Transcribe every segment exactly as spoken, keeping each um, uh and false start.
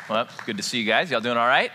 Well, it's good to see you guys. Y'all doing all right?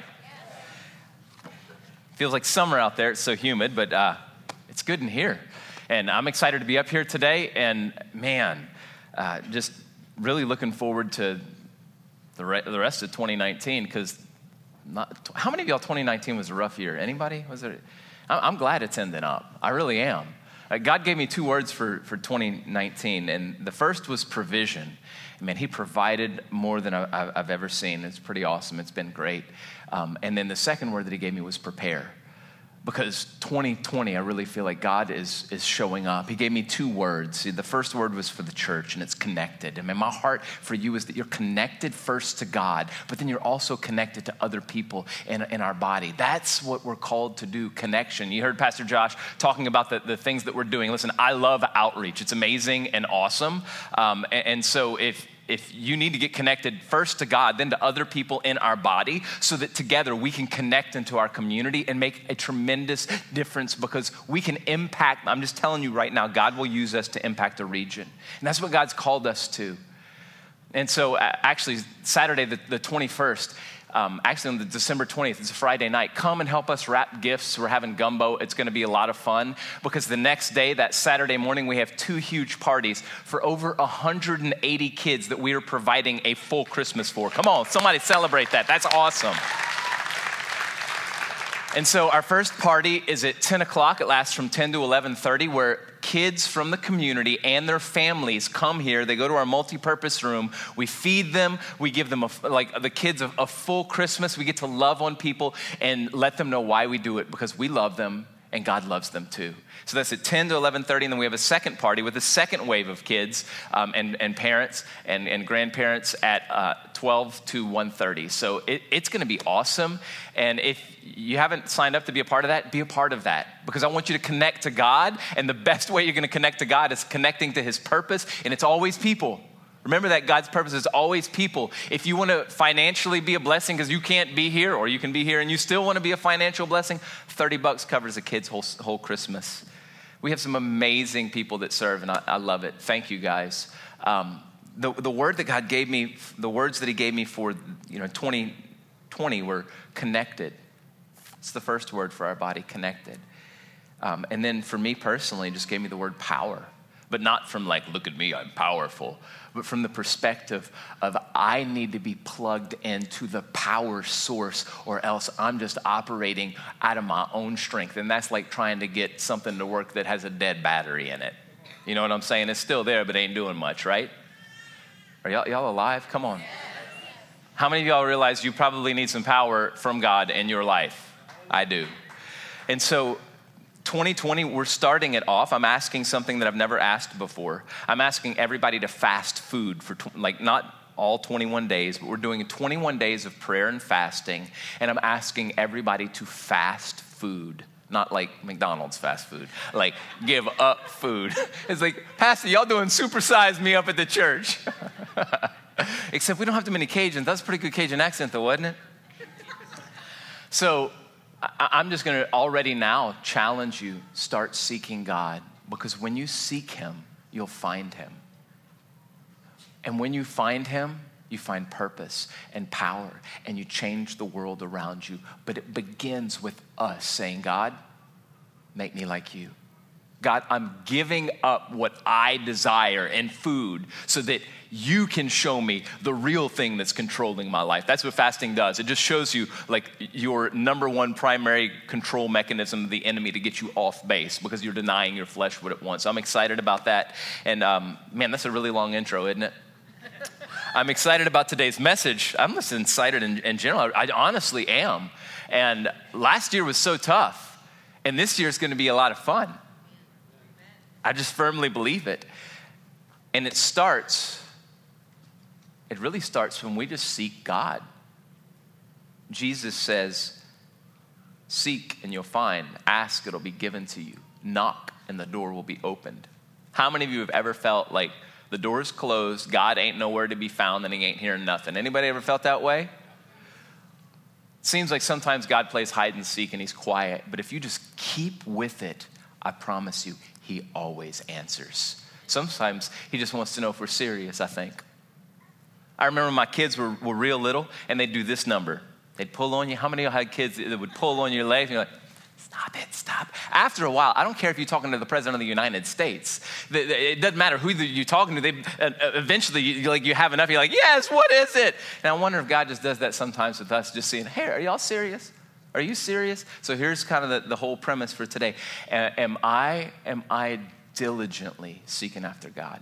Feels like summer out there. It's so humid, but uh, it's good in here. And I'm excited to be up here today. And man, uh, just really looking forward to the, re- the rest of twenty nineteen. Because how many of y'all twenty nineteen was a rough year? Anybody? Was it? I'm glad it's ending up. I really am. Uh, God gave me two words for, for twenty nineteen. And the first was provision. Man, he provided more than I, I've ever seen. It's pretty awesome. It's been great. Um, and then the second word that he gave me was prepare. Because twenty twenty, I really feel like God is, is showing up. He gave me two words. See, the first word was for the church, and it's connected. I mean, my heart for you is that you're connected first to God, but then you're also connected to other people in, in our body. That's what we're called to do, connection. You heard Pastor Josh talking about the, the things that we're doing. Listen, I love outreach. It's amazing and awesome. Um, and, and so if If you need to get connected first to God, then to other people in our body, so that together we can connect into our community and make a tremendous difference, because we can impact, I'm just telling you right now, God will use us to impact a region. And that's what God's called us to. And so uh, actually Saturday the, the twenty-first, Um, actually on the December twentieth, it's a Friday night. Come and help us wrap gifts. We're having gumbo. It's going to be a lot of fun, because the next day, that Saturday morning, we have two huge parties for over one hundred eighty kids that we are providing a full Christmas for. Come on, somebody celebrate that. That's awesome. And so our first party is at ten o'clock. It lasts from ten to eleven thirty, where kids from the community and their families come here. They go to our multi-purpose room. We feed them. We give them, a, like the kids, a, a full Christmas. We get to love on people and let them know why we do it, because we love them and God loves them too. So that's at ten to eleven thirty, and then we have a second party with a second wave of kids um, and, and parents and, and grandparents at uh, twelve to one thirty. So it, it's going to be awesome. And if you haven't signed up to be a part of that, be a part of that, because I want you to connect to God, and the best way you're going to connect to God is connecting to his purpose, and it's always people. Remember that God's purpose is always people. If you want to financially be a blessing because you can't be here, or you can be here and you still want to be a financial blessing, thirty bucks covers a kid's whole, whole Christmas. We have some amazing people that serve, and I, I love it. Thank you, guys. Um, the, the word that God gave me, the words that he gave me for you know twenty twenty were connected. It's the first word for our body, connected. Um, and then for me personally, just gave me the word power. But not from like, look at me, I'm powerful, but from the perspective of I need to be plugged into the power source, or else I'm just operating out of my own strength. And that's like trying to get something to work that has a dead battery in it. You know what I'm saying? It's still there, but ain't doing much, right? Are y'all, y'all alive? Come on. How many of y'all realize you probably need some power from God in your life? I do. And so twenty twenty, we're starting it off. I'm asking something that I've never asked before. I'm asking everybody to fast food for, tw- like not all twenty-one days, but we're doing twenty-one days of prayer and fasting. And I'm asking everybody to fast food, not like McDonald's fast food, like give up food. It's like, Pastor, y'all doing supersize me up at the church. Except we don't have too many Cajuns. That's a pretty good Cajun accent though, wasn't it? So I'm just going to already now challenge you, start seeking God, because when you seek him, you'll find him. And when you find him, you find purpose and power, and you change the world around you. But it begins with us saying, God, make me like you. God, I'm giving up what I desire in food so that you can show me the real thing that's controlling my life. That's what fasting does. It just shows you like your number one primary control mechanism of the enemy to get you off base, because you're denying your flesh what it wants. So I'm excited about that. And um, man, that's a really long intro, isn't it? I'm excited about today's message. I'm just excited in, in general. I honestly am. And last year was so tough. And this year is going to be a lot of fun. I just firmly believe it. And it starts, it really starts when we just seek God. Jesus says, seek and you'll find, ask, it'll be given to you, knock and the door will be opened. How many of you have ever felt like the door's closed, God ain't nowhere to be found, and he ain't hearing nothing? Anybody ever felt that way? It seems like sometimes God plays hide and seek and he's quiet, but if you just keep with it, I promise you, he always answers. Sometimes he just wants to know if we're serious, I think. I remember my kids were, were real little, and they'd do this number. They'd pull on you. How many of you had kids that would pull on your legs? And you're like, stop it, stop. After a while, I don't care if you're talking to the president of the United States. It doesn't matter who you're talking to. They, eventually, you, like, you have enough. You're like, yes, what is it? And I wonder if God just does that sometimes with us, just saying, hey, are y'all serious? Are you serious? So here's kind of the, the whole premise for today. Am I, am I diligently seeking after God?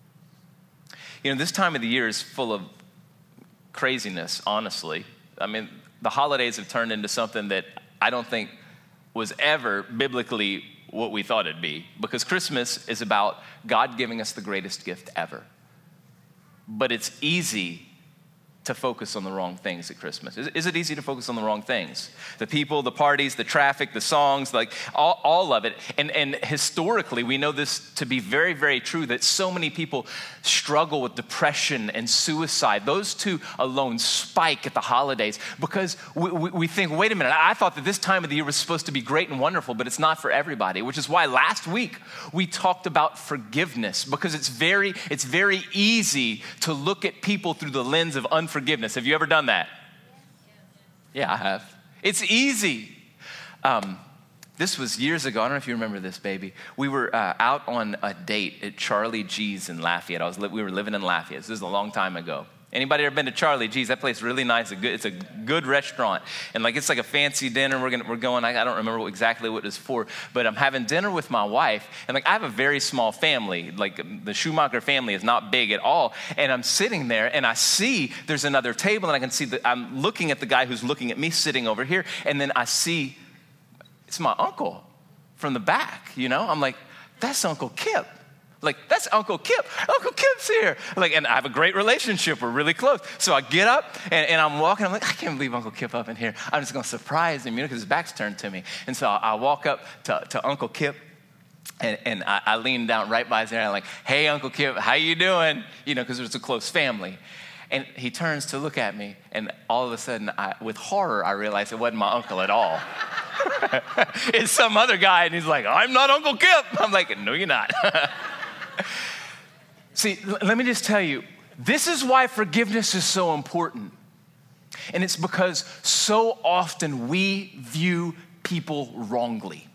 You know, this time of the year is full of craziness, honestly. I mean, the holidays have turned into something that I don't think was ever biblically what we thought it'd be, because Christmas is about God giving us the greatest gift ever. But it's easy to focus on the wrong things at Christmas. Is, is it easy to focus on the wrong things? The people, the parties, the traffic, the songs, like all, all of it. And, and historically, we know this to be very, very true, that so many people struggle with depression and suicide. Those two alone spike at the holidays because we, we, we think, wait a minute, I thought that this time of the year was supposed to be great and wonderful, but it's not for everybody, which is why last week we talked about forgiveness, because it's very, it's very easy to look at people through the lens of unforgiveness. Forgiveness. Have you ever done that? Yeah, I have. It's easy. Um, this was years ago. I don't know if you remember this, baby. We were uh, out on a date at Charlie G's in Lafayette. I was li- we were living in Lafayette. This is a long time ago. Anybody ever been to Charlie G's? That place is really nice. It's a good, it's a good restaurant. And like, it's like a fancy dinner. We're gonna, we're going, I, I don't remember what, exactly what it was for, but I'm having dinner with my wife. And like, I have a very small family. Like, the Schumacher family is not big at all. And I'm sitting there and I see there's another table, and I can see that I'm looking at the guy who's looking at me sitting over here. And then I see it's my uncle from the back, you know? I'm like, that's Uncle Kip. Like, that's Uncle Kip. Uncle Kip's here. Like, and I have a great relationship. We're really close. So I get up and, and I'm walking. I'm like, I can't believe Uncle Kip up in here. I'm just going to surprise him, you know, because his back's turned to me. And so I, I walk up to, to Uncle Kip, and, and I, I lean down right by his ear. And I'm like, hey, Uncle Kip, how you doing? You know, because it's a close family. And he turns to look at me, and all of a sudden, I, with horror, I realize it wasn't my uncle at all. It's some other guy, and he's like, I'm not Uncle Kip. I'm like, no, you're not. See, l- let me just tell you, this is why forgiveness is so important. And it's because so often we view people wrongly.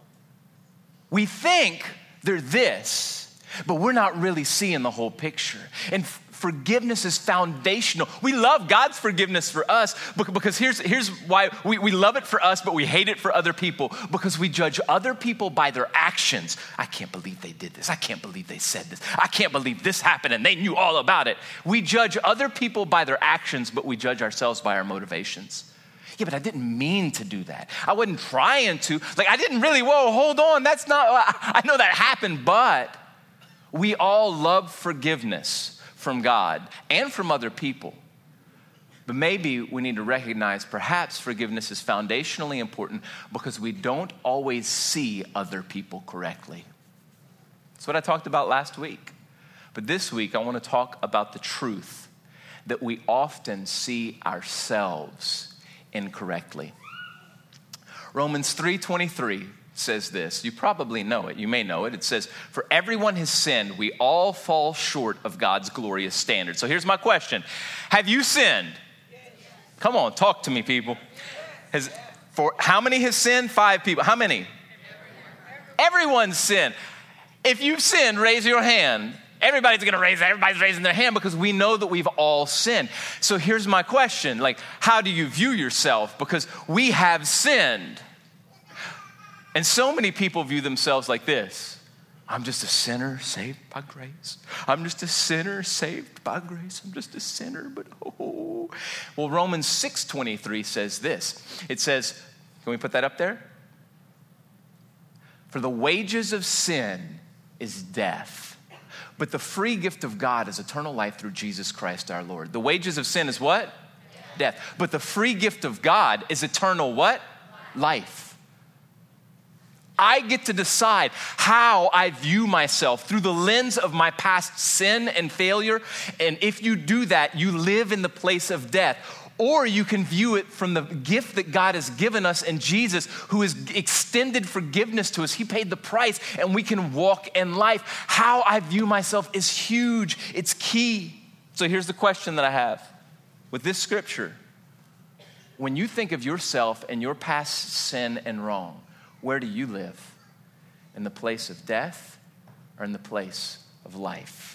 We think they're this, but we're not really seeing the whole picture. And f- forgiveness is foundational. We love God's forgiveness for us because here's, here's why we, we love it for us, but we hate it for other people, because we judge other people by their actions. I can't believe they did this. I can't believe they said this. I can't believe this happened and they knew all about it. We judge other people by their actions, but we judge ourselves by our motivations. Yeah, but I didn't mean to do that. I wasn't trying to. Like, I didn't really, whoa, hold on. That's not, I know that happened, but we all love forgiveness from God and from other people. But maybe we need to recognize perhaps forgiveness is foundationally important because we don't always see other people correctly. That's what I talked about last week. But this week, I want to talk about the truth that we often see ourselves incorrectly. Romans three twenty-three says this. You probably know it. You may know it. It says, for everyone has sinned. We all fall short of God's glorious standard. So here's my question. Have you sinned? Come on, talk to me, people. Has, for how many has sinned? Five people. How many? Everyone's sinned. If you've sinned, raise your hand. Everybody's going to raise, everybody's raising their hand because we know that we've all sinned. So here's my question. Like, how do you view yourself? Because we have sinned. And so many people view themselves like this. I'm just a sinner saved by grace. I'm just a sinner saved by grace. I'm just a sinner, but oh. Well, Romans six twenty-three says this. It says, can we put that up there? For the wages of sin is death, but the free gift of God is eternal life through Jesus Christ our Lord. The wages of sin is what? Death. But the free gift of God is eternal what? Life. I get to decide how I view myself through the lens of my past sin and failure. And if you do that, you live in the place of death. Or you can view it from the gift that God has given us in Jesus, who has extended forgiveness to us. He paid the price and we can walk in life. How I view myself is huge. It's key. So here's the question that I have with this scripture. When you think of yourself and your past sin and wrong, where do you live? In the place of death or in the place of life?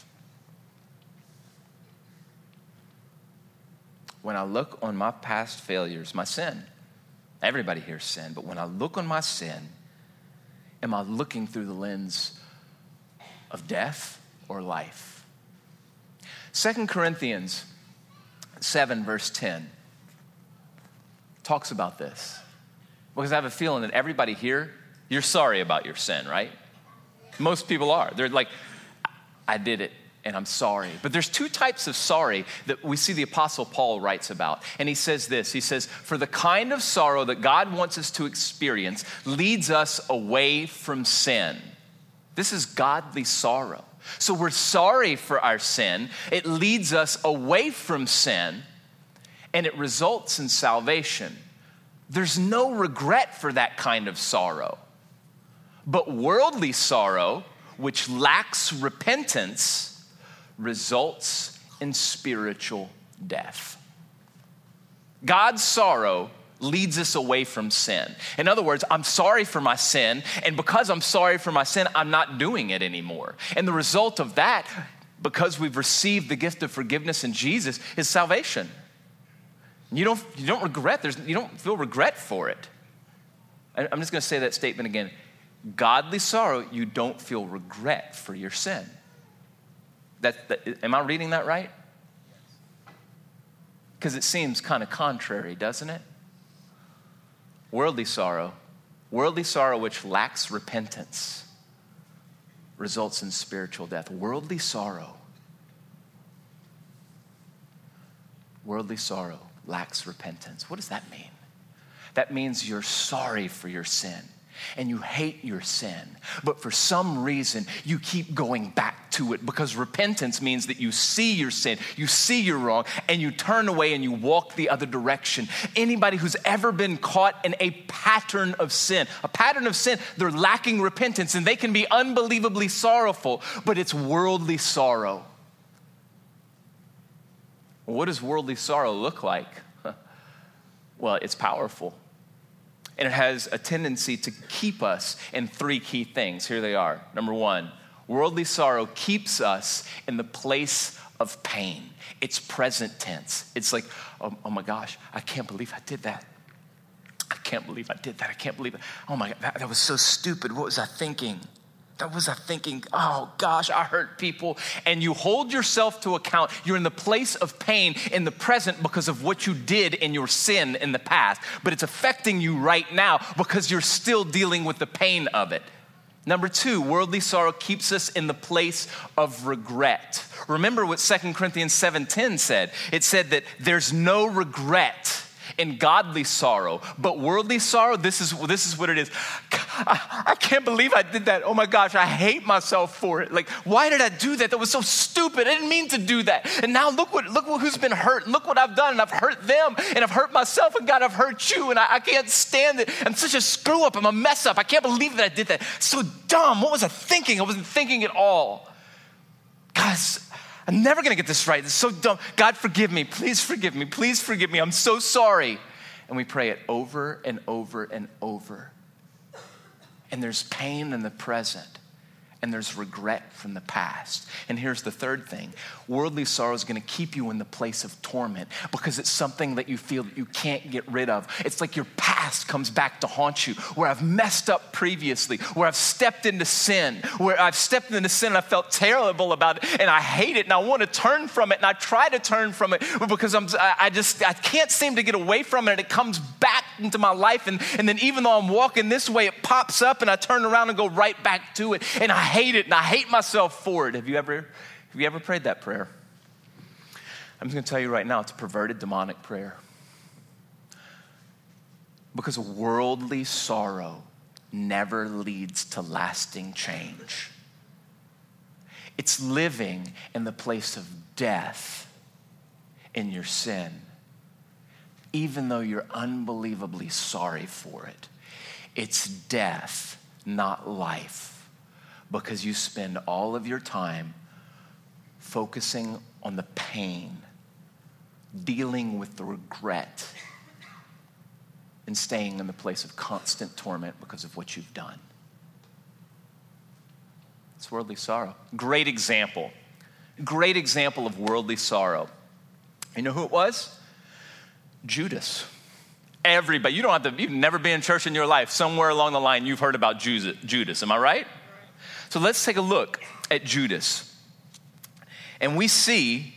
When I look on my past failures, my sin, everybody here sin, but when I look on my sin, am I looking through the lens of death or life? Second Corinthians seven, verse ten talks about this. Because I have a feeling that everybody here, you're sorry about your sin, right? Most people are. They're like, I did it and I'm sorry. But there's two types of sorry that we see the Apostle Paul writes about. And he says this, he says, for the kind of sorrow that God wants us to experience leads us away from sin. This is godly sorrow. So we're sorry for our sin. It leads us away from sin, and it results in salvation. There's no regret for that kind of sorrow. But worldly sorrow, which lacks repentance, results in spiritual death. God's sorrow leads us away from sin. In other words, I'm sorry for my sin, and because I'm sorry for my sin, I'm not doing it anymore. And the result of that, because we've received the gift of forgiveness in Jesus, is salvation. You don't, you don't regret, there's, you don't feel regret for it. I'm just gonna say that statement again. Godly sorrow, you don't feel regret for your sin. That, that, am I reading that right? Because it seems kind of contrary, doesn't it? Worldly sorrow, worldly sorrow which lacks repentance, results in spiritual death. Worldly sorrow, worldly sorrow lacks repentance. What does that mean? That means you're sorry for your sin and you hate your sin, but for some reason you keep going back to it, because repentance means that you see your sin, you see you're wrong, and you turn away and you walk the other direction. Anybody who's ever been caught in a pattern of sin, a pattern of sin, they're lacking repentance, and they can be unbelievably sorrowful, but it's worldly sorrow. What does worldly sorrow look like? Well, it's powerful. And it has a tendency to keep us in three key things. Here they are. Number one, worldly sorrow keeps us in the place of pain. It's present tense. It's like, oh, oh my gosh, I can't believe I did that. I can't believe I did that. I can't believe it. Oh my God, that, that was so stupid. What was I thinking? That was I thinking, oh gosh, I hurt people. And you hold yourself to account. You're in the place of pain in the present because of what you did in your sin in the past. But it's affecting you right now because you're still dealing with the pain of it. Number two, worldly sorrow keeps us in the place of regret. Remember what Second Corinthians seven ten said. It said that there's no regret in godly sorrow, but worldly sorrow, this is this is what it is. I, I can't believe I did that. Oh my gosh, I hate myself for it. Like, why did I do that? That was so stupid. I didn't mean to do that. And now look what look what, who's been hurt. Look what I've done. And I've hurt them, and I've hurt myself, and God, I've hurt you, and I, I can't stand it. I'm such a screw up. I'm a mess up. I can't believe that I did that. So dumb. What was I thinking? I wasn't thinking at all. Guys, I'm never gonna get this right. It's so dumb. God, forgive me. Please forgive me. Please forgive me. I'm so sorry. And we pray it over and over and over. And there's pain in the present. And there's regret from the past. And here's the third thing. Worldly sorrow is going to keep you in the place of torment because it's something that you feel that you can't get rid of. It's like your past comes back to haunt you, where I've messed up previously, where I've stepped into sin, where I've stepped into sin and I felt terrible about it and I hate it and I want to turn from it and I try to turn from it, but because I'm, I just, I can't seem to get away from it, and it comes back into my life, and, and then even though I'm walking this way, it pops up and I turn around and go right back to it, and I hate it and I hate myself for it. Have you ever, have you ever prayed that prayer? I'm just going to tell you right now, it's a perverted demonic prayer. Because worldly sorrow never leads to lasting change. It's living in the place of death in your sin, even though you're unbelievably sorry for it. It's death, not life, because you spend all of your time focusing on the pain, dealing with the regret, and staying in the place of constant torment because of what you've done. It's worldly sorrow. Great example. Great example of worldly sorrow. You know who it was? Judas. Everybody. You don't have to, you've never been in church in your life. Somewhere along the line, you've heard about Judas. Am I right? So let's take a look at Judas. And we see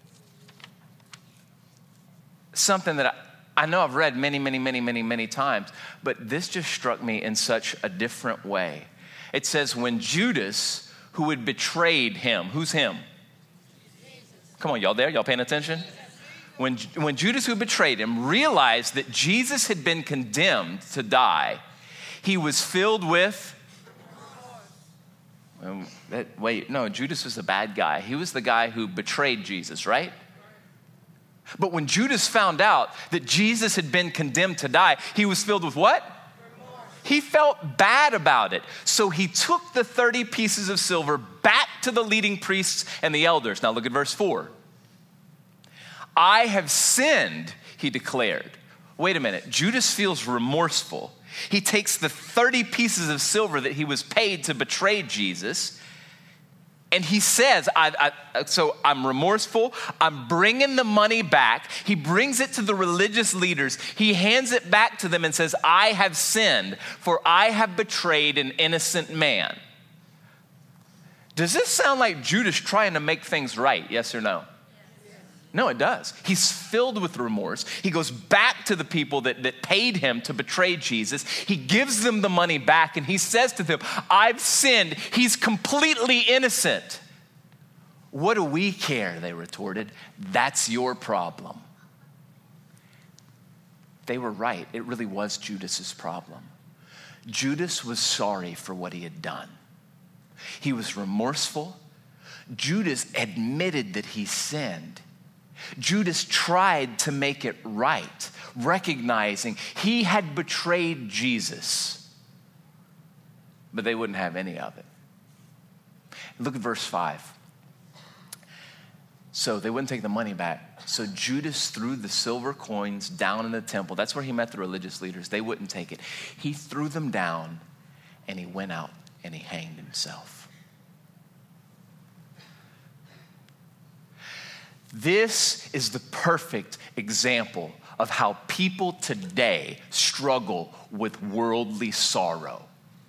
something that I, I know I've read many, many, many, many, many times, but this just struck me in such a different way. It says, when Judas, who had betrayed him, who's him? Come on, y'all there? Y'all paying attention? When, when Judas, who betrayed him, realized that Jesus had been condemned to die, he was filled with, um, that, wait, no, Judas was the bad guy. He was the guy who betrayed Jesus, right? But when Judas found out that Jesus had been condemned to die, he was filled with what? He felt bad about it. So he took the thirty pieces of silver back to the leading priests and the elders. Now look at verse four. I have sinned, he declared. Wait a minute. Judas feels remorseful. He takes the thirty pieces of silver that he was paid to betray Jesus, and he says, I, I, so I'm remorseful. I'm bringing the money back. He brings it to the religious leaders. He hands it back to them and says, I have sinned, for I have betrayed an innocent man. Does this sound like Judas trying to make things right? Yes or no? No, it does. He's filled with remorse. He goes back to the people that, that paid him to betray Jesus. He gives them the money back and he says to them, I've sinned. He's completely innocent. What do we care? They retorted. That's your problem. They were right. It really was Judas's problem. Judas was sorry for what he had done. He was remorseful. Judas admitted that he sinned. Judas tried to make it right, recognizing he had betrayed Jesus, but they wouldn't have any of it. Look at verse five. So they wouldn't take the money back. So Judas threw the silver coins down in the temple. That's where he met the religious leaders. They wouldn't take it. He threw them down and he went out and he hanged himself. This is the perfect example of how people today struggle with worldly sorrow.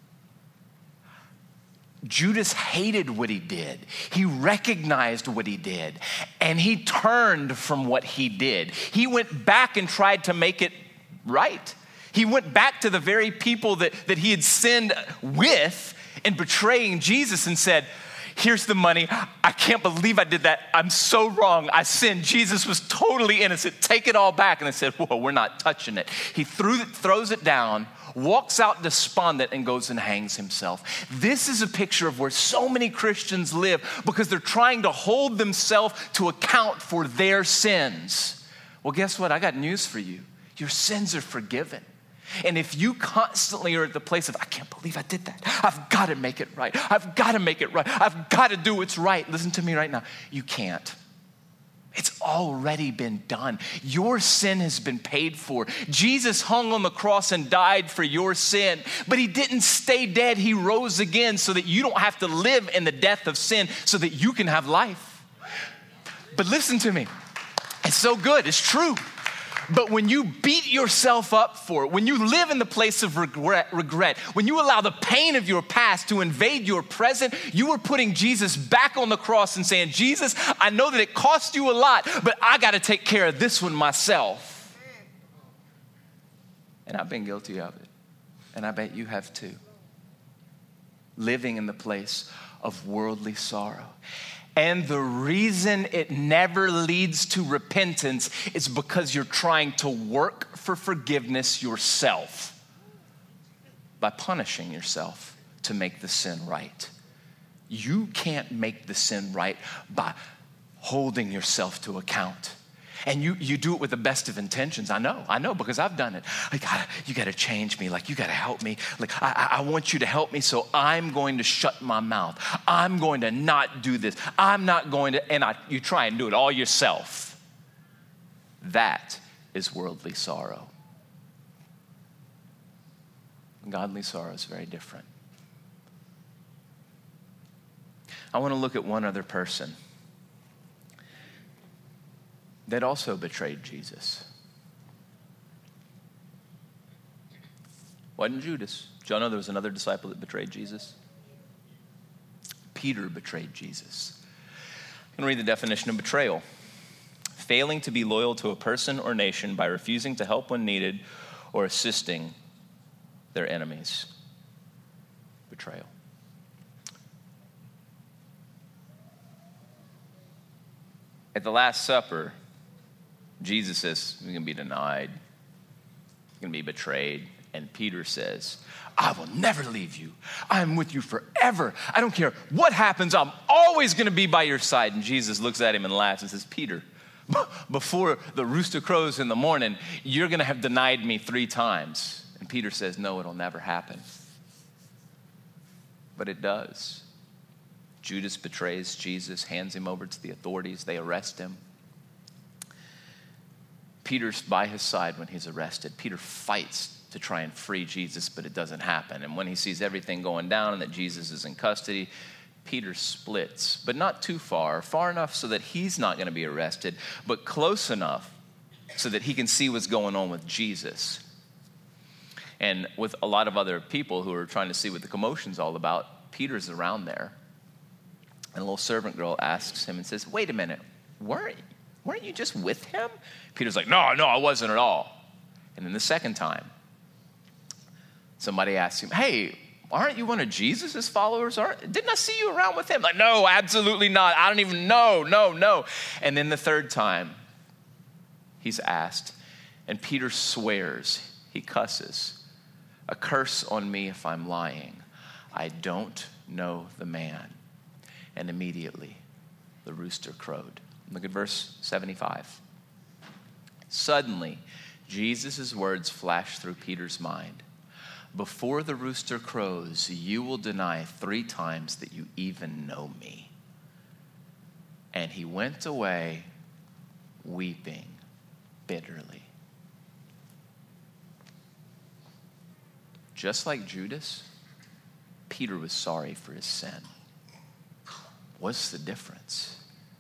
Judas hated what he did. He recognized what he did, and he turned from what he did. He went back and tried to make it right. He went back to the very people that, that he had sinned with in betraying Jesus and said, here's the money. I can't believe I did that. I'm so wrong. I sinned. Jesus was totally innocent. Take it all back. And they said, whoa, we're not touching it. He threw it, throws it down, walks out despondent, and goes and hangs himself. This is a picture of where so many Christians live because they're trying to hold themselves to account for their sins. Well, guess what? I got news for you. Your sins are forgiven. And if you constantly are at the place of, I can't believe I did that. I've got to make it right. I've got to make it right. I've got to do what's right. Listen to me right now. You can't. It's already been done. Your sin has been paid for. Jesus hung on the cross and died for your sin, but he didn't stay dead. He rose again so that you don't have to live in the death of sin, so that you can have life. But listen to me. It's so good. It's true. But when you beat yourself up for it, when you live in the place of regret, regret, when you allow the pain of your past to invade your present, you are putting Jesus back on the cross and saying, Jesus, I know that it cost you a lot, but I got to take care of this one myself. And I've been guilty of it. And I bet you have too. Living in the place of worldly sorrow. And the reason it never leads to repentance is because you're trying to work for forgiveness yourself by punishing yourself to make the sin right. You can't make the sin right by holding yourself to account. And you, you do it with the best of intentions. I know, I know, because I've done it. Like, I, you got to change me. Like, you got to help me. Like, I, I want you to help me, so I'm going to shut my mouth. I'm going to not do this. I'm not going to, and I, you try and do it all yourself. That is worldly sorrow. Godly sorrow is very different. I want to look at one other person that also betrayed Jesus. Wasn't Judas. Did y'all know there was another disciple that betrayed Jesus? Peter betrayed Jesus. I'm going to read the definition of betrayal. Failing to be loyal to a person or nation by refusing to help when needed or assisting their enemies. Betrayal. At the Last Supper, Jesus says, he's going to be denied. He's going to be betrayed. And Peter says, I will never leave you. I'm with you forever. I don't care what happens. I'm always going to be by your side. And Jesus looks at him and laughs and says, Peter, before the rooster crows in the morning, you're going to have denied me three times. And Peter says, no, it'll never happen. But it does. Judas betrays Jesus, hands him over to the authorities. They arrest him. Peter's by his side when he's arrested. Peter fights to try and free Jesus, but it doesn't happen. And when he sees everything going down and that Jesus is in custody, Peter splits, but not too far, far enough so that he's not going to be arrested, but close enough so that he can see what's going on with Jesus. And with a lot of other people who are trying to see what the commotion's all about, Peter's around there. And a little servant girl asks him and says, wait a minute, weren't, weren't you just with him? Peter's like, no, no, I wasn't at all. And then the second time, somebody asks him, hey, aren't you one of Jesus' followers? Aren't, didn't I see you around with him? Like, no, absolutely not. I don't even know, no, no. And then the third time, he's asked, and Peter swears, he cusses, a curse on me if I'm lying. I don't know the man. And immediately the rooster crowed. Look at verse seventy-five. Suddenly, Jesus' words flashed through Peter's mind. Before the rooster crows, you will deny three times that you even know me. And he went away weeping bitterly. Just like Judas, Peter was sorry for his sin. What's the difference?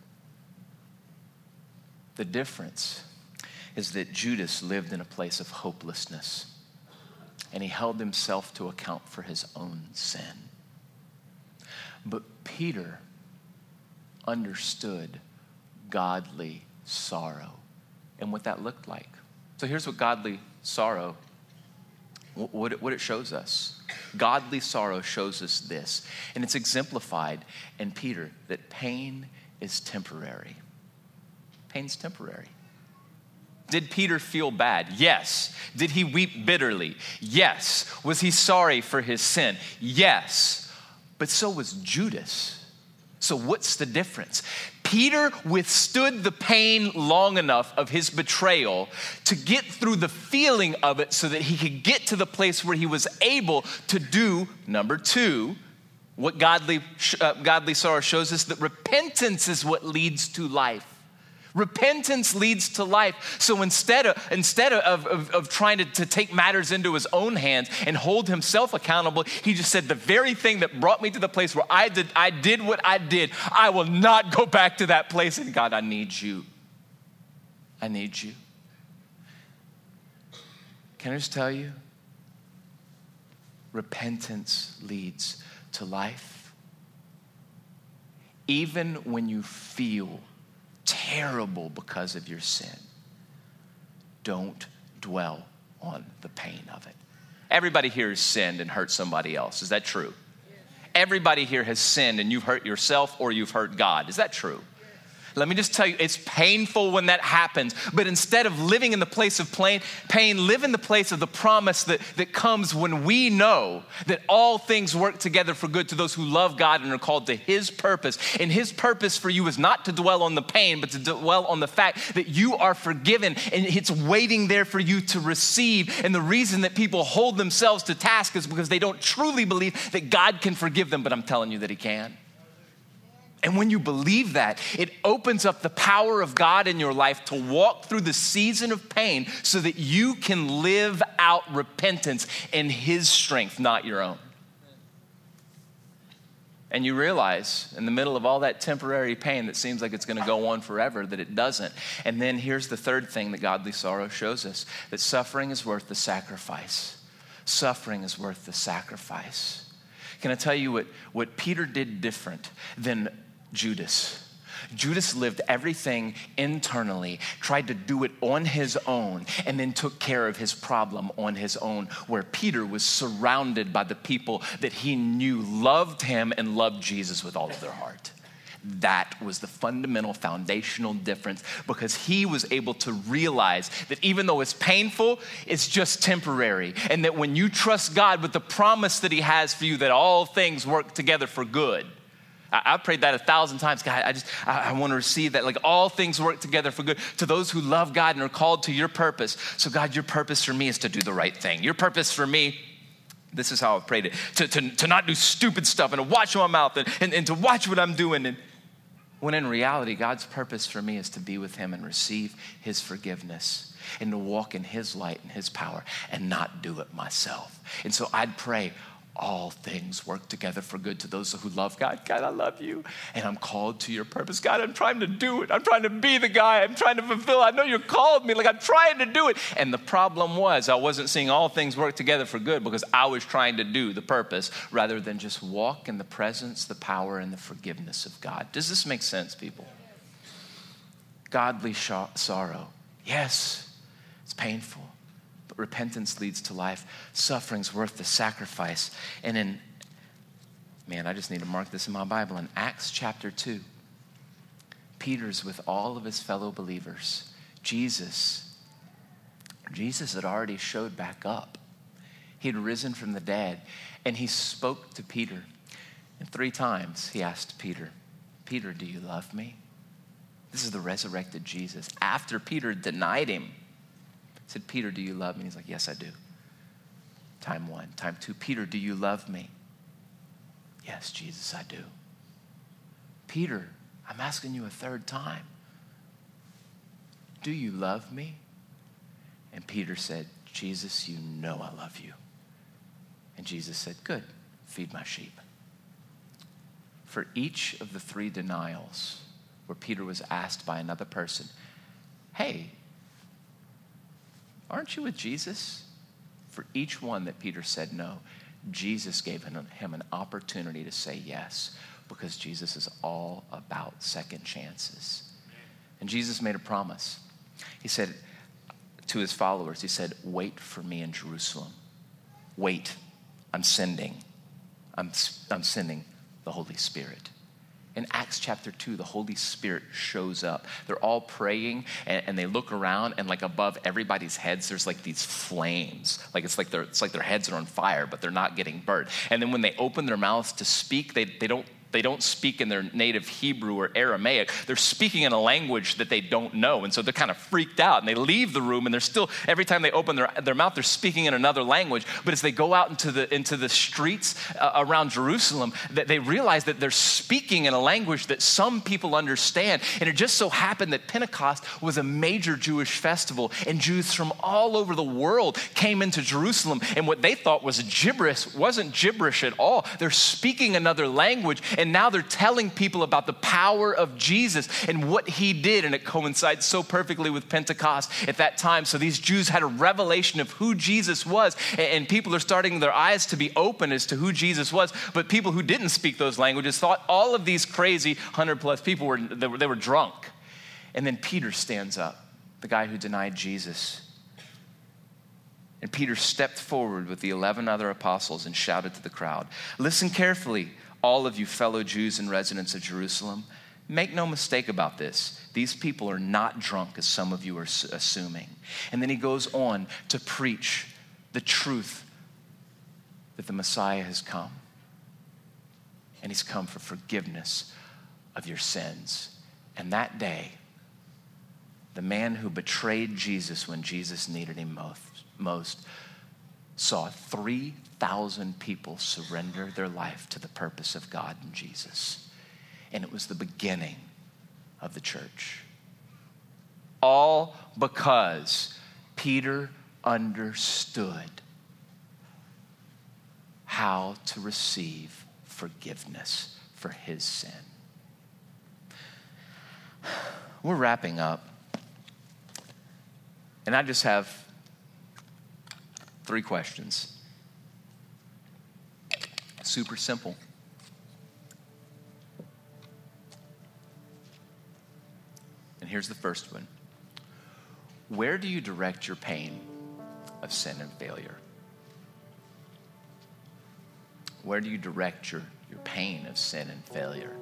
The difference is that Judas lived in a place of hopelessness, and he held himself to account for his own sin. But Peter understood godly sorrow and what that looked like. So here's what godly sorrow, what it, what it shows us. Godly sorrow shows us this, and it's exemplified in Peter, that pain is temporary. Pain's temporary. Did Peter feel bad? Yes. Did he weep bitterly? Yes. Was he sorry for his sin? Yes. But so was Judas. So what's the difference? Peter withstood the pain long enough of his betrayal to get through the feeling of it so that he could get to the place where he was able to do, number two, what godly, uh, godly sorrow shows us, that repentance is what leads to life. Repentance leads to life. So instead of instead of, of, of trying to, to take matters into his own hands and hold himself accountable, he just said, the very thing that brought me to the place where I did, I did what I did, I will not go back to that place. And God, I need you. I need you. Can I just tell you? Repentance leads to life. Even when you feel terrible because of your sin, don't dwell on the pain of it. Everybody here has sinned and hurt somebody else. Is that true? Yes. Everybody here has sinned and you've hurt yourself or you've hurt God. Is that true? Yes. Let me just tell you, it's painful when that happens. But instead of living in the place of pain, pain, live in the place of the promise that, that comes when we know that all things work together for good to those who love God and are called to his purpose. And his purpose for you is not to dwell on the pain, but to dwell on the fact that you are forgiven and it's waiting there for you to receive. And the reason that people hold themselves to task is because they don't truly believe that God can forgive them, but I'm telling you that he can. And when you believe that, it opens up the power of God in your life to walk through the season of pain so that you can live out repentance in his strength, not your own. And you realize in the middle of all that temporary pain that seems like it's going to go on forever, that it doesn't. And then here's the third thing that godly sorrow shows us, that suffering is worth the sacrifice. Suffering is worth the sacrifice. Can I tell you what, what Peter did different than Judas? Judas lived everything internally, tried to do it on his own, and then took care of his problem on his own, where Peter was surrounded by the people that he knew loved him and loved Jesus with all of their heart. That was the fundamental foundational difference, because he was able to realize that even though it's painful, it's just temporary. And that when you trust God with the promise that he has for you, that all things work together for good. I, I've prayed that a thousand times. God, I just, I, I want to receive that. Like all things work together for good to those who love God and are called to your purpose. So God, your purpose for me is to do the right thing. Your purpose for me, this is how I've prayed it, to, to, to not do stupid stuff and to watch my mouth and, and, and to watch what I'm doing. And when in reality, God's purpose for me is to be with him and receive his forgiveness and to walk in his light and his power and not do it myself. And so I'd pray, all things work together for good to those who love God. God, I love you, and I'm called to your purpose. God, I'm trying to do it. I'm trying to be the guy. I'm trying to fulfill. I know you called me. Like, I'm trying to do it. And the problem was I wasn't seeing all things work together for good because I was trying to do the purpose rather than just walk in the presence, the power, and the forgiveness of God. Does this make sense, people? Godly sh- sorrow. Yes, it's painful. But repentance leads to life. Suffering's worth the sacrifice. And in, man, I just need to mark this in my Bible. In Acts chapter two, Peter's with all of his fellow believers. Jesus, Jesus had already showed back up. He had risen from the dead. And he spoke to Peter. And three times he asked Peter, Peter, do you love me? This is the resurrected Jesus. After Peter denied him, said, Peter, do you love me? And he's like, yes, I do. Time one. Time two, Peter, do you love me? Yes, Jesus, I do. Peter, I'm asking you a third time. Do you love me? And Peter said, Jesus, you know I love you. And Jesus said, good, feed my sheep. For each of the three denials where Peter was asked by another person, hey, aren't you with Jesus? For each one that Peter said no, Jesus gave him an opportunity to say yes, because Jesus is all about second chances. And Jesus made a promise. He said to his followers, he said, wait for me in Jerusalem. Wait, I'm sending. I'm, I'm sending the Holy Spirit. In Acts chapter two, the Holy Spirit shows up. They're all praying, and, and they look around, and like above everybody's heads, there's like these flames. Like it's like their it's like their heads are on fire, but they're not getting burnt. And then when they open their mouths to speak, they they don't they don't speak in their native Hebrew or Aramaic. They're speaking in a language that they don't know. And so they're kind of freaked out, and they leave the room, and they're still, every time they open their, their mouth, they're speaking in another language. But as they go out into the into the streets uh, around Jerusalem, that they realize that they're speaking in a language that some people understand. And it just so happened that Pentecost was a major Jewish festival, and Jews from all over the world came into Jerusalem, and what they thought was gibberish wasn't gibberish at all. They're speaking another language, and now they're telling people about the power of Jesus and what he did, and it coincides so perfectly with Pentecost at that time. So these Jews had a revelation of who Jesus was, and people are starting their eyes to be open as to who Jesus was. But people who didn't speak those languages thought all of these crazy hundred plus people were they were, they were drunk. And then Peter stands up, the guy who denied Jesus. And Peter stepped forward with the eleven other apostles and shouted to the crowd, listen carefully, all of you fellow Jews and residents of Jerusalem. Make no mistake about this. These people are not drunk, as some of you are assuming. And then he goes on to preach the truth that the Messiah has come. And he's come for forgiveness of your sins. And that day, the man who betrayed Jesus when Jesus needed him most, most saw three thousand people surrender their life to the purpose of God in Jesus. And it was the beginning of the church. All because Peter understood how to receive forgiveness for his sin. We're wrapping up. And I just have three questions. Super simple. And here's the first one. Where do you direct your pain of sin and failure? Where do you direct your, your pain of sin and failure?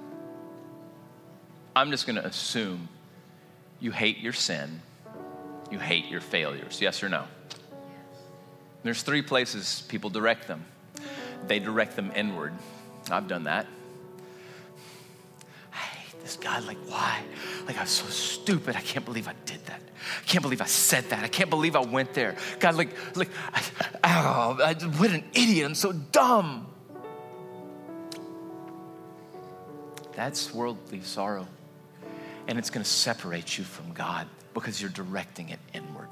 I'm just going to assume you hate your sin, you hate your failures. Yes or no? There's three places people direct them. They direct them inward. I've done that. I hate this God. Like, why? Like, I'm so stupid. I can't believe I did that. I can't believe I said that. I can't believe I went there. God, like, like, I, oh, I, what an idiot. I'm so dumb. That's worldly sorrow. And it's going to separate you from God because you're directing it inward.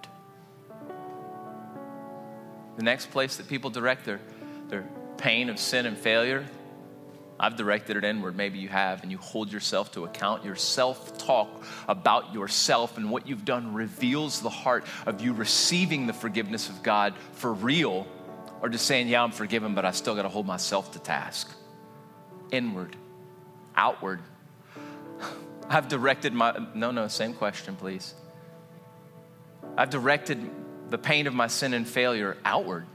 The next place that people direct their, their pain of sin and failure, I've directed it inward. Maybe you have, and you hold yourself to account. Your self-talk about yourself and what you've done reveals the heart of you receiving the forgiveness of God for real, or just saying, yeah, I'm forgiven, but I still got to hold myself to task. Inward, outward. I've directed my, no, no, same question, please. I've directed the pain of my sin and failure outward.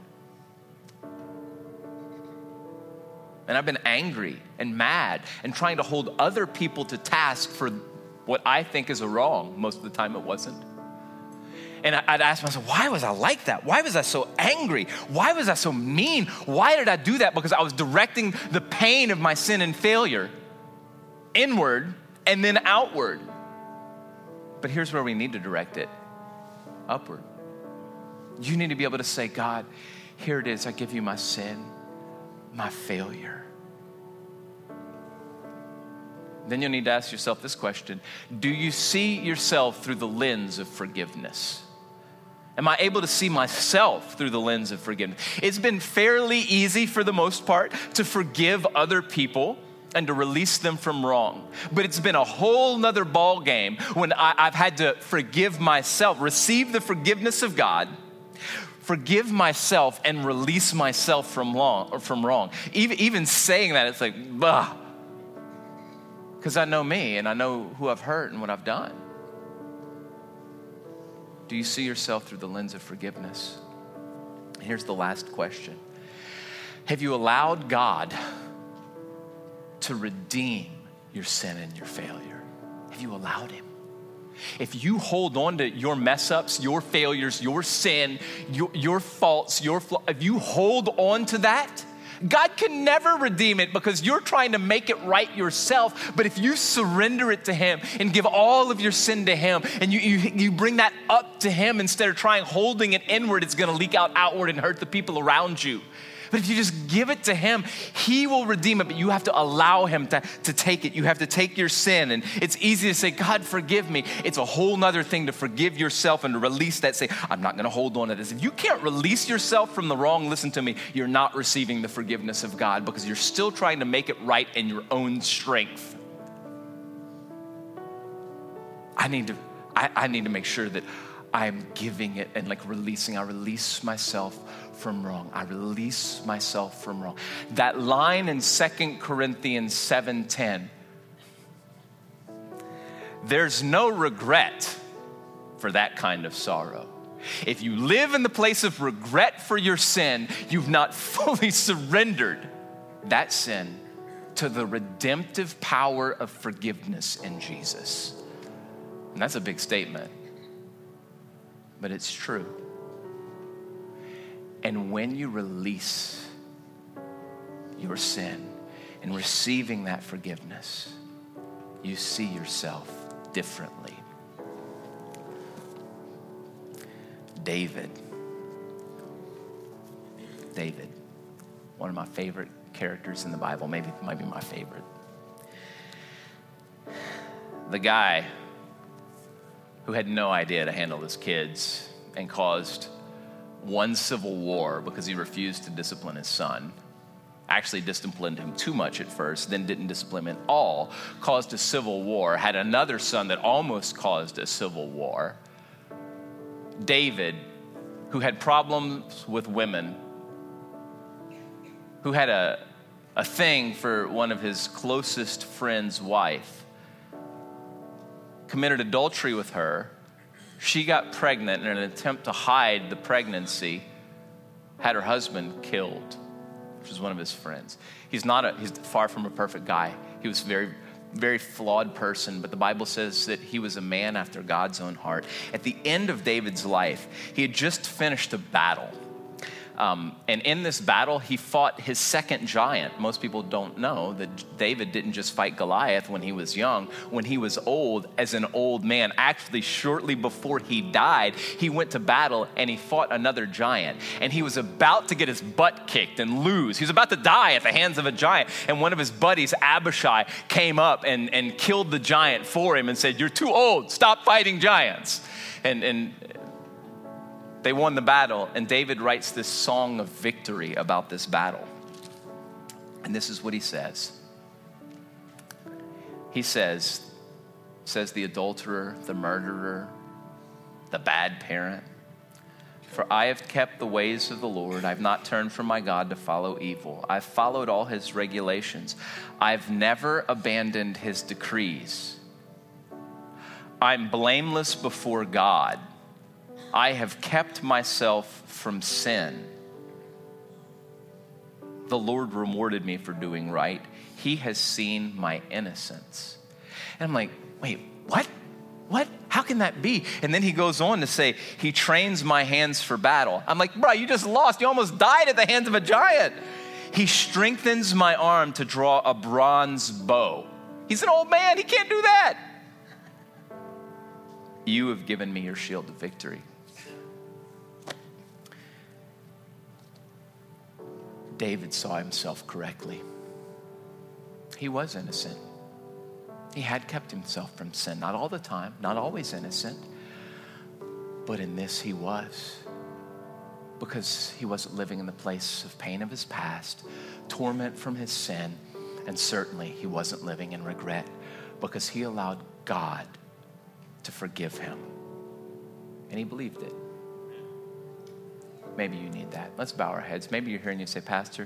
And I've been angry and mad and trying to hold other people to task for what I think is a wrong. Most of the time it wasn't. And I'd ask myself, why was I like that? Why was I so angry? Why was I so mean? Why did I do that? Because I was directing the pain of my sin and failure inward and then outward. But here's where we need to direct it. Upward. You need to be able to say, God, here it is. I give you my sin, my failure. Then you'll need to ask yourself this question. Do you see yourself through the lens of forgiveness? Am I able to see myself through the lens of forgiveness? It's been fairly easy for the most part to forgive other people and to release them from wrong. But it's been a whole nother ball game when I, I've had to forgive myself, receive the forgiveness of God, forgive myself, and release myself from wrong. Or from wrong. Even, even saying that, it's like, bah. Because I know me and I know who I've hurt and what I've done. Do you see yourself through the lens of forgiveness? Here's the last question. Have you allowed God to redeem your sin and your failure? Have you allowed him? If you hold on to your mess ups, your failures, your sin, your, your faults, your flaws, if you hold on to that, God can never redeem it because you're trying to make it right yourself. But if you surrender it to him and give all of your sin to him and you, you, you bring that up to him instead of trying holding it inward, it's going to leak out outward and hurt the people around you. But if you just give it to him, he will redeem it. But you have to allow him to, to take it. You have to take your sin. And it's easy to say, God, forgive me. It's a whole nother thing to forgive yourself and to release that. Say, I'm not going to hold on to this. If you can't release yourself from the wrong, listen to me, you're not receiving the forgiveness of God because you're still trying to make it right in your own strength. I need to, I, I need to make sure that I'm giving it and like releasing. I release myself from wrong. I release myself from wrong. That line in Second Corinthians seven ten. There's no regret for that kind of sorrow. If you live in the place of regret for your sin, you've not fully surrendered that sin to the redemptive power of forgiveness in Jesus. And that's a big statement, but it's true. And when you release your sin and receiving that forgiveness, you see yourself differently. David. David, one of my favorite characters in the Bible, maybe might be my favorite. The guy who had no idea to handle his kids and caused one civil war because he refused to discipline his son. Actually disciplined him too much at first, then didn't discipline him at all, caused a civil war, had another son that almost caused a civil war. David, who had problems with women, who had a, a thing for one of his closest friend's wife, committed adultery with her. She got pregnant in an attempt to hide the pregnancy, had her husband killed, which was one of his friends. He's not a, he's far from a perfect guy. He was a very, very flawed person, but the Bible says that he was a man after God's own heart. At the end of David's life, he had just finished a battle. Um, and in this battle, he fought his second giant. Most people don't know that David didn't just fight Goliath when he was young. When he was old, as an old man, actually shortly before he died, he went to battle and he fought another giant. And he was about to get his butt kicked and lose. He was about to die at the hands of a giant. And one of his buddies, Abishai, came up and, and killed the giant for him and said, "You're too old. Stop fighting giants." And, and they won the battle, and David writes this song of victory about this battle. And this is what he says. He says, says the adulterer, the murderer, the bad parent, "For I have kept the ways of the Lord. I've not turned from my God to follow evil. I've followed all his regulations. I've never abandoned his decrees. I'm blameless before God. I have kept myself from sin. The Lord rewarded me for doing right. He has seen my innocence." And I'm like, wait, what? What? How can that be? And then he goes on to say, "He trains my hands for battle." I'm like, bro, you just lost. You almost died at the hands of a giant. "He strengthens my arm to draw a bronze bow." He's an old man. He can't do that. "You have given me your shield of victory." David saw himself correctly. He was innocent. He had kept himself from sin. Not all the time, not always innocent. But in this he was. Because he wasn't living in the place of pain of his past, torment from his sin, and certainly he wasn't living in regret because he allowed God to forgive him. And he believed it. Maybe you need that. Let's bow our heads. Maybe you're here and you say, "Pastor,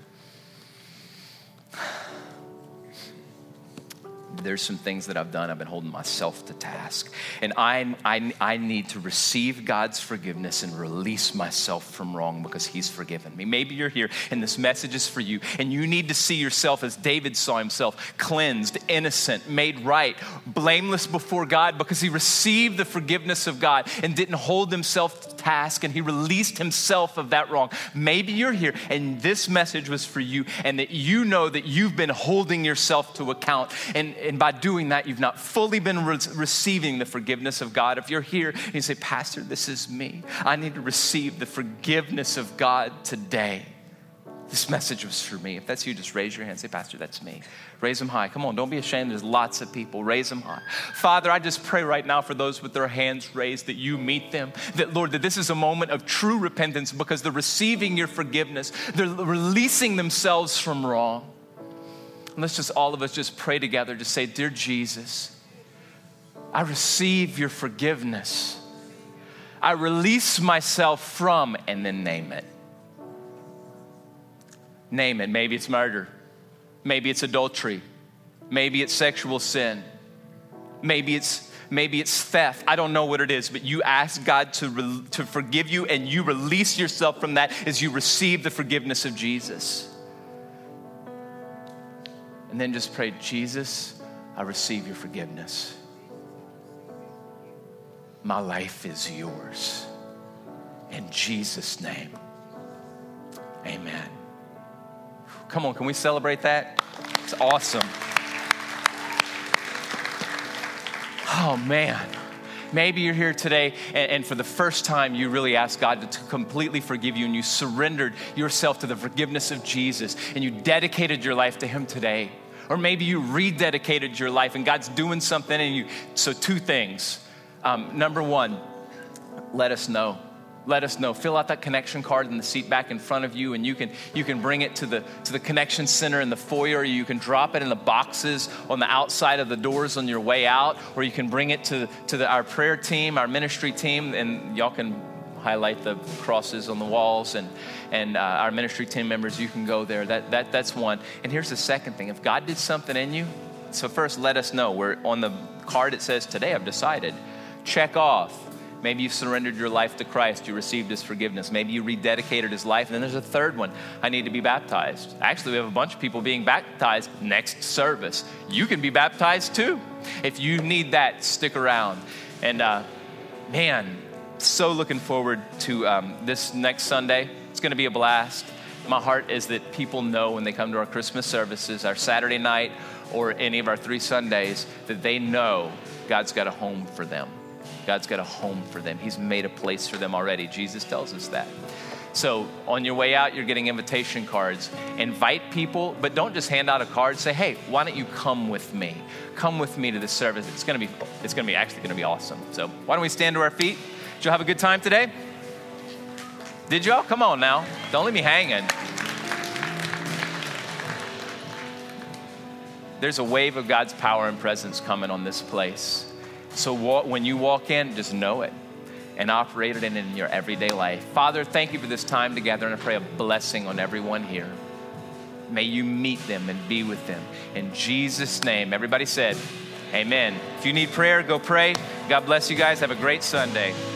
there's some things that I've done. I've been holding myself to task. And I, I, I need to receive God's forgiveness and release myself from wrong because he's forgiven me." Maybe you're here and this message is for you and you need to see yourself as David saw himself, cleansed, innocent, made right, blameless before God because he received the forgiveness of God and didn't hold himself to task and he released himself of that wrong. Maybe you're here and this message was for you and that you know that you've been holding yourself to account and And by doing that, you've not fully been re- receiving the forgiveness of God. If you're here and you say, "Pastor, this is me. I need to receive the forgiveness of God today. This message was for me." If that's you, just raise your hand and say, "Pastor, that's me." Raise them high. Come on, don't be ashamed. There's lots of people. Raise them high. Father, I just pray right now for those with their hands raised that you meet them. That, Lord, that this is a moment of true repentance because they're receiving your forgiveness. They're releasing themselves from wrong. And let's just, all of us just pray together to say, "Dear Jesus, I receive your forgiveness. I release myself from," and then name it. Name it. Maybe it's murder. Maybe it's adultery. Maybe it's sexual sin. Maybe it's maybe it's theft. I don't know what it is, but you ask God to, re- to forgive you and you release yourself from that as you receive the forgiveness of Jesus. And then just pray, Jesus, I receive your forgiveness. My life is yours. In Jesus' name, amen. Come on, can we celebrate that? It's awesome. Oh, man. Maybe you're here today and, and for the first time you really asked God to, to completely forgive you and you surrendered yourself to the forgiveness of Jesus and you dedicated your life to him today. Or maybe you rededicated your life and God's doing something in you. So two things. Um, number one, let us know. Let us know. Fill out that connection card in the seat back in front of you, and you can you can bring it to the to the connection center in the foyer. Or you can drop it in the boxes on the outside of the doors on your way out, or you can bring it to to the, our prayer team, our ministry team, and y'all can highlight the crosses on the walls, and and uh, our ministry team members. You can go there. That that that's one. And here's the second thing: if God did something in you, so first let us know. We're on the card. It says today I've decided. Check off. Maybe you surrendered your life to Christ. You received his forgiveness. Maybe you rededicated his life. And then there's a third one. I need to be baptized. Actually, we have a bunch of people being baptized next service. You can be baptized too. If you need that, stick around. And uh, man, so looking forward to um, this next Sunday. It's going to be a blast. My heart is that people know when they come to our Christmas services, our Saturday night, or any of our three Sundays, that they know God's got a home for them. God's got a home for them. He's made a place for them already. Jesus tells us that. So on your way out, you're getting invitation cards. Invite people, but don't just hand out a card. Say, hey, why don't you come with me? Come with me to this service. It's going to be, it's going to be actually going to be awesome. So why don't we stand to our feet? Did y'all have a good time today? Did y'all? Come on now. Don't leave me hanging. There's a wave of God's power and presence coming on this place. So walk, when you walk in, just know it and operate it in, in your everyday life. Father, thank you for this time together, and I pray a blessing on everyone here. May you meet them and be with them. In Jesus' name, everybody said, amen. If you need prayer, go pray. God bless you guys. Have a great Sunday.